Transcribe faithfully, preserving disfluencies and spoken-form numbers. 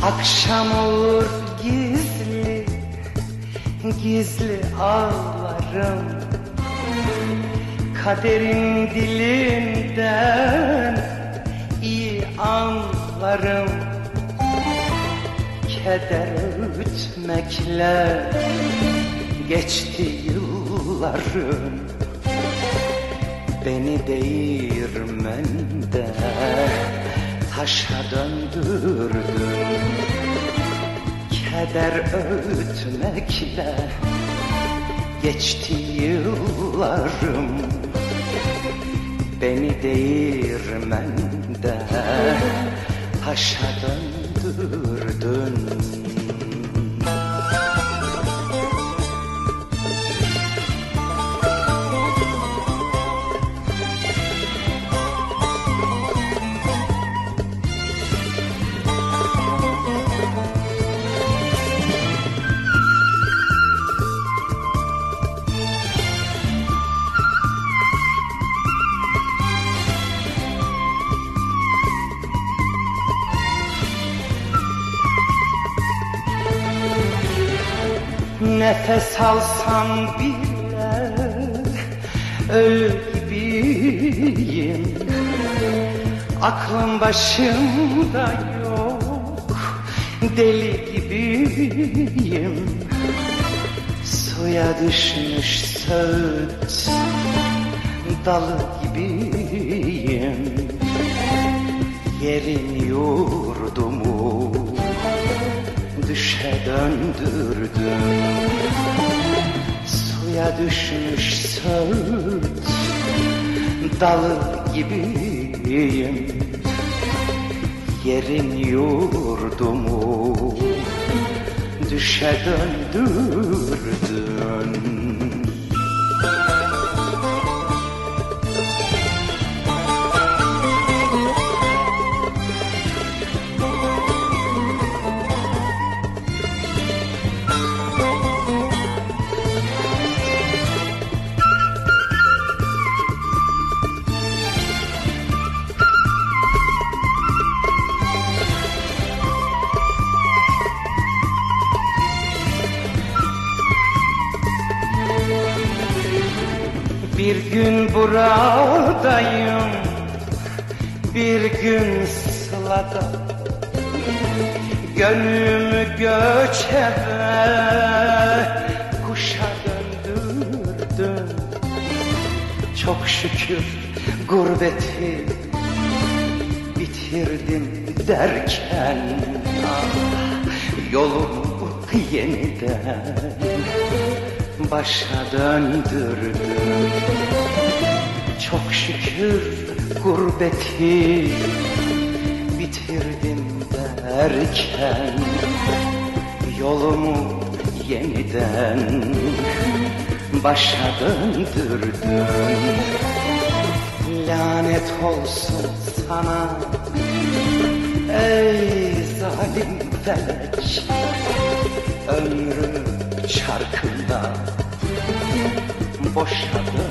Akşam olur gizli, gizli ağlarım. Kaderin dilinden iyi anlarım. Keder öğütmekle geçti yıllarım. Beni değirmende taşa döndürdün. Keder öğütmekle geçti yıllarım. Beni değirmende taşa döndürdün. Nefes alsam bile ölü gibiyim. Aklım başımda yok, deli gibiyim. Suya düşmüş söğüt dalı gibiyim. Yerin yurdumu düşe döndürdüm. Suya düşmüş söğüt dalı gibiyim. Yerin yurdumu düşe döndürdün. Bir gün buradayım, bir gün Sıla'da. Gönlümü göçebe kuşa döndürdüm. Çok şükür gurbeti bitirdim derken, ah, yolumu yeniden başa döndürdüm. Çok şükür gurbeti bitirdim derken, yolumu yeniden başa döndürdüm. Lanet olsun sana ey zalim felek, ömrümü çarkında boşa döndürdün.